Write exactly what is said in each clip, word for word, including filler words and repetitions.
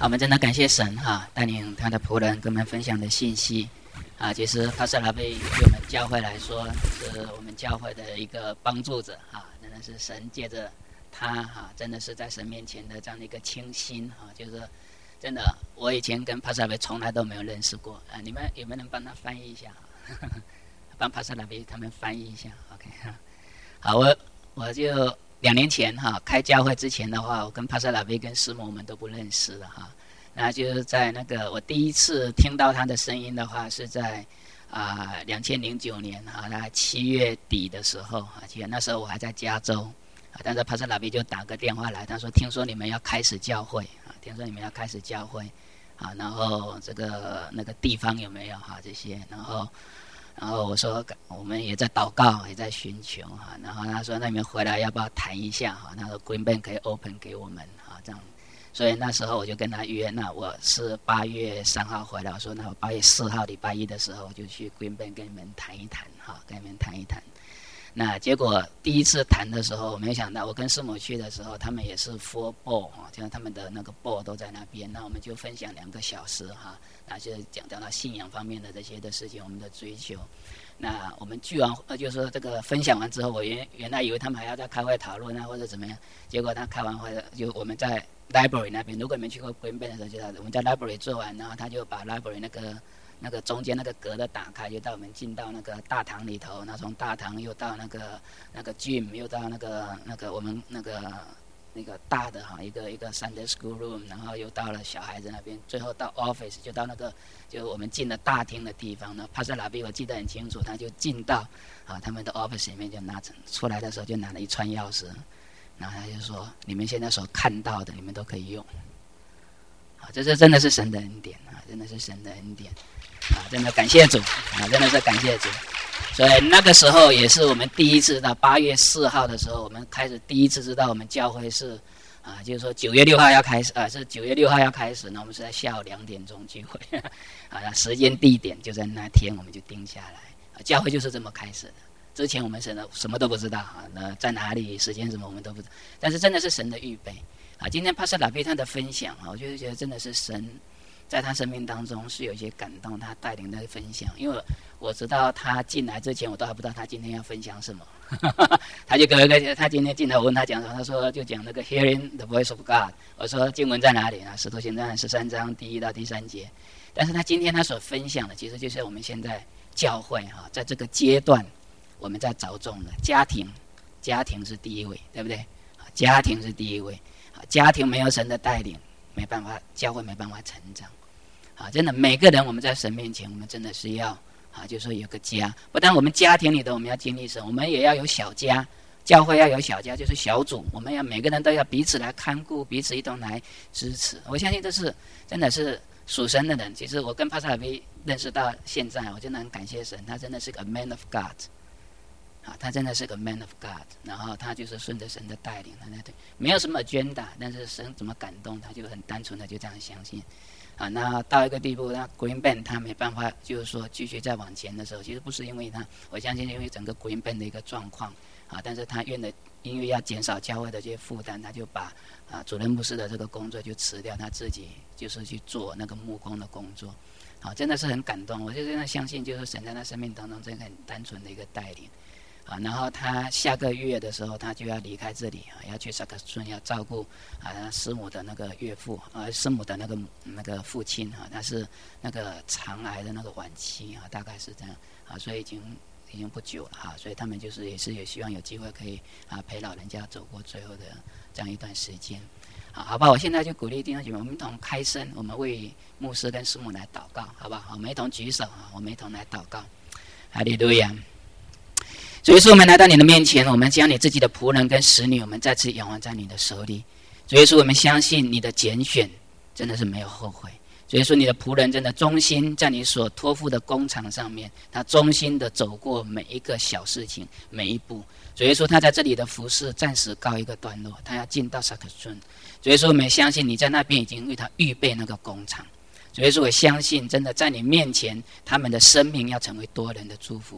我们真的感谢神哈，带领他的仆人跟我们分享的信息啊。其实帕斯拉贝对我们教会来说，是我们教会的一个帮助者哈，真的是神借着他哈，真的是在神面前的这样的一个清心哈，就是真的，我以前跟帕斯拉贝从来都没有认识过啊。你们有没有人帮他翻译一下？帮帕斯拉贝他们翻译一下 ，OK 好，我我就。两年前哈开教会之前的话，我跟帕斯拉贝跟师母我们都不认识的哈。那就是在那个我第一次听到他的声音的话，是在啊两千零九年哈，他七月底的时候啊，记得那时候我还在加州啊，但是帕斯拉贝就打个电话来，他说听说你们要开始教会啊，听说你们要开始教会啊，然后这个那个地方有没有哈这些，然后。然后我说我们也在祷告，也在寻求哈。然后他说那你们回来要不要谈一下哈？他说 Green Band 可以 open 给我们哈，这样。所以那时候我就跟他约，那我是八月三号回来，我说那我八月四号礼拜一的时候就去 Green Band 跟你们谈一谈哈，跟你们谈一谈。那结果第一次谈的时候，我没想到我跟师母去的时候，他们也是 full ball 哈，就是他们的那个 ball 都在那边。那我们就分享两个小时哈，那就是讲讲到信仰方面的这些的事情，我们的追求。那我们聚完呃，就是说这个分享完之后，我原原来以为他们还要再开会讨论啊，或者怎么样。结果他开完会，就我们在 library 那边，如果你们去过 Green Band 的时候，就知道我们在 library 做完，然后他就把 library 那个。那个中间那个格的打开，就带我们进到那个大堂里头。那从大堂又到那个那个 gym， 又到那个那个我们那个那个大的哈一个一个 Sunday School Room， 然后又到了小孩子那边，最后到 office， 就到那个就我们进了大厅的地方呢。帕斯拉比我记得很清楚，他就进到啊他们的 office 里面，就拿出来的时候就拿了一串钥匙，然后他就说：“你们现在所看到的，你们都可以用。”啊，这是真的是神的恩典啊，真的是神的恩典。啊，真的感谢主啊，真的是感谢主。所以那个时候也是我们第一次到八月四号的时候，我们开始第一次知道我们教会是啊，就是说九月六号要开始啊，是九月六号要开始，那我们是在下午两点钟聚会啊，时间地点就在那天我们就定下来啊，教会就是这么开始的。之前我们神的什么都不知道啊，那在哪里时间什么我们都不知道，但是真的是神的预备啊。今天帕斯拉比他的分享啊，我就觉得真的是神。在他生命当中是有一些感动，他带领的分享，因为我知道他进来之前，我都还不知道他今天要分享什么。他就给我一个，他今天进来，我问他讲什么，他说就讲那个 Hearing the Voice of God。我说经文在哪里呢？使徒行传十三章第一到第三节。但是他今天他所分享的，其实就是我们现在教会哈，在这个阶段，我们在着重的家庭，家庭是第一位，对不对？家庭是第一位，家庭没有神的带领。没办法，教会没办法成长，啊，真的，每个人我们在神面前，我们真的是要啊，就是说有个家。不但我们家庭里头我们要经历神，我们也要有小家，教会要有小家，就是小组，我们要每个人都要彼此来看顾，彼此一同来支持。我相信这是真的是属神的人。其实我跟帕斯拉比认识到现在，我真的很感谢神，他真的是个 man of God。啊，他真的是个 man of God， 然后他就是顺着神的带领，他对没有什么agenda，但是神怎么感动，他就很单纯的就这样相信。啊，那到一个地步，那 Green Band 他没办法，就是说继续再往前的时候，其实不是因为他，我相信因为整个 Green Band 的一个状况，啊，但是他愿的，因为要减少教会的这些负担，他就把啊主任牧师的这个工作就辞掉，他自己就是去做那个牧工的工作。啊，真的是很感动，我就真的相信，就是神在他生命当中真的很单纯的一个带领。啊，然后他下个月的时候，他就要离开这里啊，要去萨克村，要照顾啊师母的那个岳父啊，师母的那个那个父亲啊，他是那个肠癌的那个晚期啊，大概是这样啊，所以已经已经不久了哈，所以他们就是也是也希望有机会可以啊陪老人家走过最后的这样一段时间。啊，好吧，我现在就鼓励弟兄姐妹，我们一同开声，我们为牧师跟师母来祷告，好不好？我们一同举手啊，我们一同来祷告。哈利路亚。主耶稣，我们来到你的面前，我们将你自己的仆人跟使女，我们再次仰望在你的手里。主耶稣，我们相信你的拣选真的是没有后悔。主耶稣，你的仆人真的忠心在你所托付的工厂上面，他忠心的走过每一个小事情，每一步。主耶稣，他在这里的服事暂时告一个段落，他要进到萨克村。主耶稣，我们相信你在那边已经为他预备那个工厂。主耶稣，我相信真的在你面前，他们的生命要成为多人的祝福。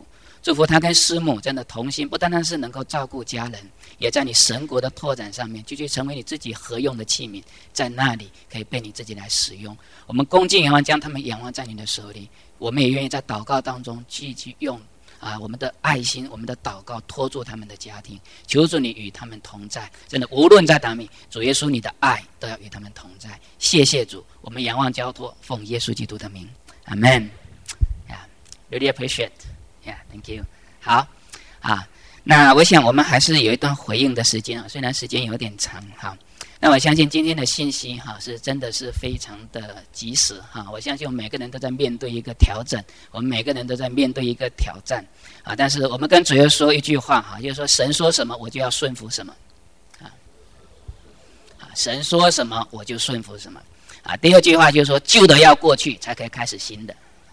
祝福他跟师母真的同心，不单单是能够照顾家人，也在你神国的拓展上面继续成为你自己合用的器皿，在那里可以被你自己来使用。我们恭敬仰望，将他们仰望在你的手里，我们也愿意在祷告当中继续用啊，我们的爱心，我们的祷告托住他们的家庭，求主你与他们同在，真的无论在哪里，主耶稣你的爱都要与他们同在。谢谢主，我们仰望交托，奉耶稣基督的名，阿们。Yeah, really appreciate. Yeah, thank you. 好啊，那我想我们还是有一段回应的时间啊，虽然时间有点长哈。那我相信今天的信息哈是真的是非常的及时哈，我相信我们每个人都在面对一个调整，我们每个人都在面对一个挑战啊。但是我们跟主耶稣说一句话哈，就是说神说什么我就要顺服什么啊，啊神说什么我就顺服什么啊。第二句话就是说旧的要过去，才可以开始新的。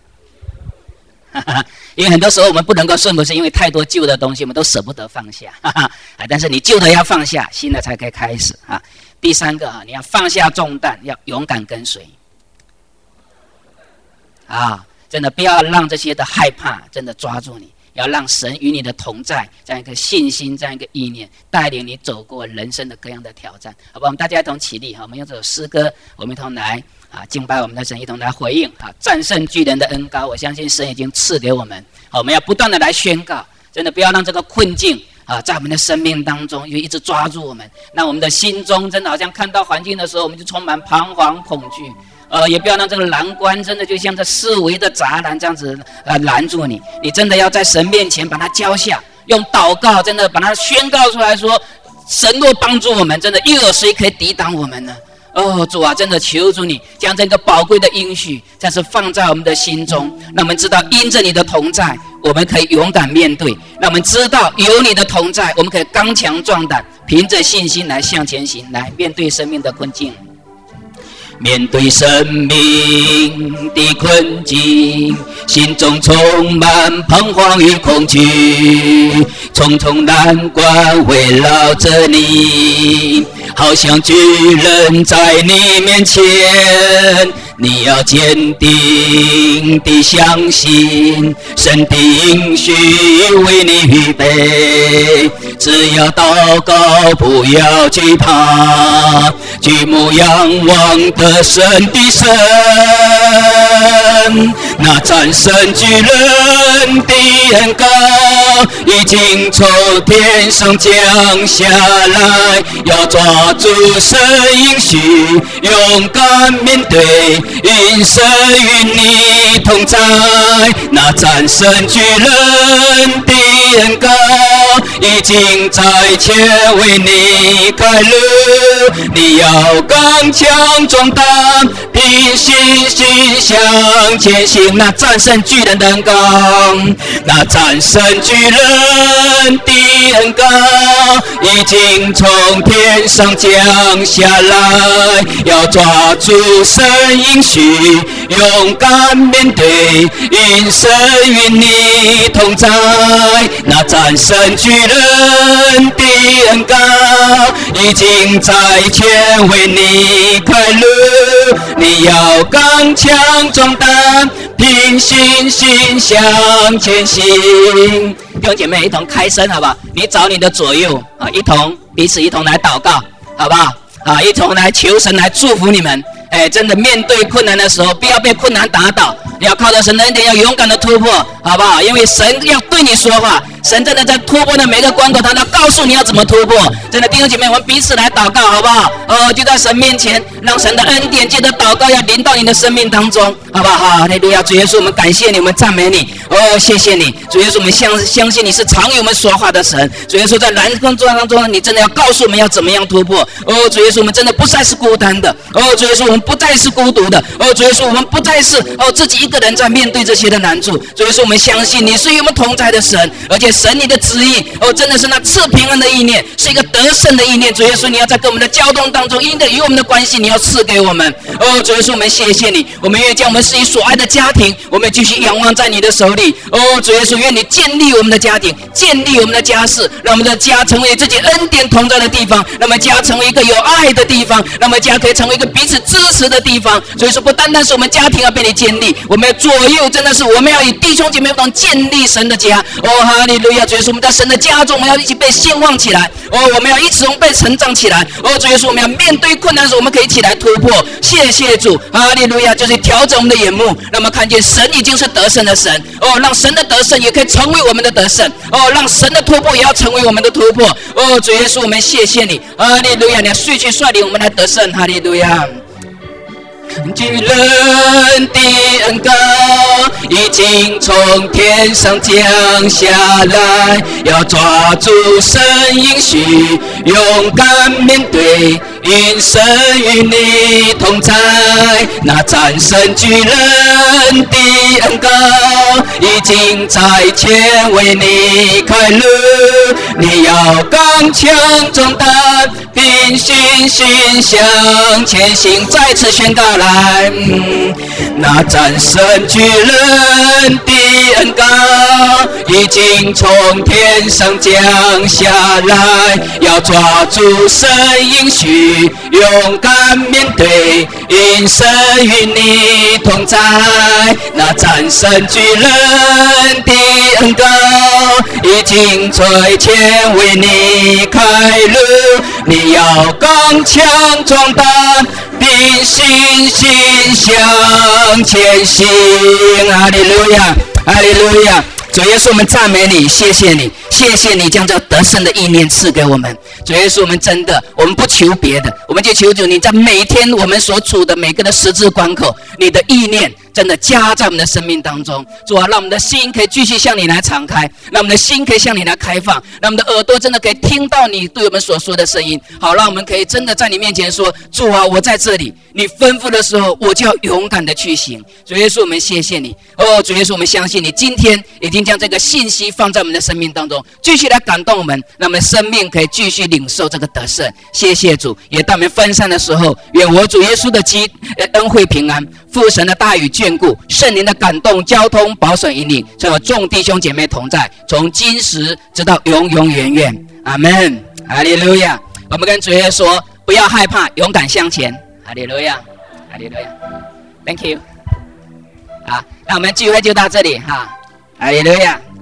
因为很多时候我们不能够顺服，是因为太多旧的东西我们都舍不得放下但是你旧的要放下，新的才可以开始啊。第三个啊，你要放下重担，要勇敢跟随啊！真的不要让这些的害怕真的抓住你，要让神与你的同在，这样一个信心，这样一个意念，带领你走过人生的各样的挑战，好吧？我们大家一同起立哈，我们用这首诗歌，我们一同来啊敬拜我们的神，一同来回应啊战胜巨人的恩膏。我相信神已经赐给我们，好，我们要不断的来宣告，真的不要让这个困境啊，在我们的生命当中又一直抓住我们，那我们的心中真的好像看到环境的时候，我们就充满彷徨恐惧。呃，也不要让这个栏杆真的就像这四围的栅栏这样子呃拦住你。你真的要在神面前把它交下，用祷告真的把它宣告出来说：神若帮助我们，真的又有谁可以抵挡我们呢？哦，主啊，真的求主你将这个宝贵的应许，再次放在我们的心中，让我们知道因着你的同在，我们可以勇敢面对；让我们知道有你的同在，我们可以刚强壮胆，凭着信心来向前行，来面对生命的困境。面对生命的困境，心中充满彷徨与恐惧，重重难关围绕着你，好像巨人在你面前。你要坚定地相信，神的应许为你预备。只要祷告，不要惧怕，举目仰望得胜的神，那战胜巨人的恩膏已经从天上降下来，要抓住神应许，勇敢面对，因神与你同在。那战胜巨人的恩膏已经在前为你开路，你要刚强壮胆，凭信心向前行。那战胜巨人的恩膏，那战胜巨人的恩膏已经从天上降下来，要抓住神应许，勇敢面对，因神与你同在。那战胜巨人的恩膏已经在前为你开路，你要刚强壮胆，凭信心向前行。弟兄姐妹一同开声好不好？你找你的左右啊，一同彼此一同来祷告好不好？啊，一同来求神来祝福你们。哎，真的面对困难的时候，不要被困难打倒，你要靠着神的恩典，要勇敢的突破，好不好？因为神要对你说话，神真的在突破的每个关口，他要告诉你要怎么突破。真的，弟兄姐妹，我们彼此来祷告，好不好？哦，就在神面前，让神的恩典借着祷告要临到你的生命当中，好不好？哈利路亚！主耶稣，我们感谢你，我们赞美你。哦，谢谢你，主耶稣，我们相相信你是常与我们说话的神。主耶稣，在难关当中，你真的要告诉我们要怎么样突破。哦，主耶稣，我们真的不再是孤单的。哦，主耶稣，我们不再是孤独的。哦，主耶稣，我们不再是哦自己一个人在面对这些的难处。主耶稣，我们相信你是与我们同在的神，而且神你的旨意哦真的是那赐平安的意念，是一个得胜的意念。主耶稣，你要在跟我们的交通当当中，因着与我们的关系，你要赐给我们。哦，主耶稣，我们谢谢你，我们愿意将我们自己所爱的家庭，我们继续仰望在你的手里。哦，主耶稣，愿你建立我们的家庭，建立我们的家室，让我们的家成为自己恩典同在的地方，让我们家成为一个有爱的地方，让我们家可以成为一个彼此支持的地方。所以说，不单单是我们家庭要被你建立，我们要左右，真的是我们要以弟兄姐妹同建立神的家。哦，哈利路亚！主耶稣，我们在神的家中，我们要一起被兴旺起来。哦，我们要一起被成长起来。哦，主耶稣，我们要面对困难的时候，我们可以一起来突破。谢谢主，哈利路亚！就是调整我们的眼目，让我们看见神已经是得胜的神。哦，让神的得胜也可以成为我们的得胜。哦，让神的突破也要成为我们的突破。哦，主耶稣，我们谢谢你，哈利路亚！你要续去率领我们来得胜，哈利路亚！巨人的恩膏已经从天上降下来，要抓住神应许，勇敢面对，因神与你同在。那战胜巨人的恩膏已经在前为你开路，你要刚强壮胆，凭信心向前行。再次宣告来，嗯、那战胜巨人的恩膏已经从天上降下来，要抓住神应许，勇敢面对，因神与你同在。那战胜巨人的恩膏已经在前为你开路，你要刚强壮胆，凭信心向前行。哈利路亚，哈利路亚！主耶稣，我们赞美你，谢谢你，谢谢你将这得胜的意念赐给我们。主耶稣，我们真的，我们不求别的，我们就求主你在每天我们所处的每个的十字关口，你的意念真的加在我们的生命当中。主啊，让我们的心可以继续向你来敞开，让我们的心可以向你来开放，让我们的耳朵真的可以听到你对我们所说的声音。好，让我们可以真的在你面前说，主啊，我在这里，你吩咐的时候，我就要勇敢的去行。主耶稣，我们谢谢你。哦，主耶稣，我们相信你今天已经将这个信息放在我们的生命当中，继续来感动我们，让我们生命可以继续领受这个得胜。谢谢主，也当我们分散的时候，愿我主耶稣的基恩惠平安，父神的大与眷顾，圣灵的感动交通保守引领，成为众弟兄姐妹同在，从今时直到永永远远。阿们，哈利路亚！我们跟主耶稣说，不要害怕，勇敢向前。哈利路亚，哈利路亚 ，Thank you。好，那我们聚会就到这里哈，哈利路亚。